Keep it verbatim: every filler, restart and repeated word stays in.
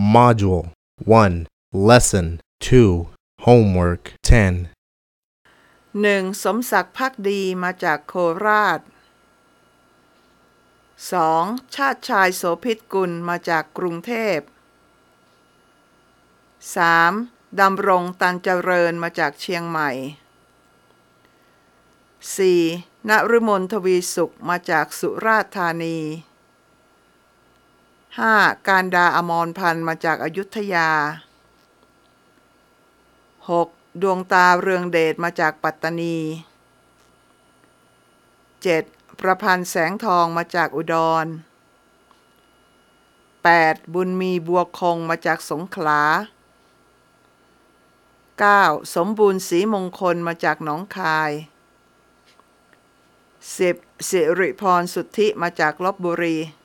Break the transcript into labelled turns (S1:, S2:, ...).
S1: Module one Lesson two Homework ten
S2: หนึ่งสมศักดิ์ภักดีมาจากโคราช สอง ชาติชายโสภิตกุลมาจากกรุงเทพ สาม ดำรงตันเจริญมาจากเชียงใหม่ สี่ นฤมลทวีสุขมาจากสุราษฎร์ธานี ห้า การดาอมรพันธ์มาจากอยุธยา หก ดวงตาเรืองเดชมาจากปัตตานี เจ็ด ประพันธ์แสงทองมาจากอุดร แปด บุญมีบัวคงมาจากสงขลา เก้า สมบูรณ์ศรีมงคลมาจากหนองคาย สิบ สิริพรสุทธิมาจากลพบุรี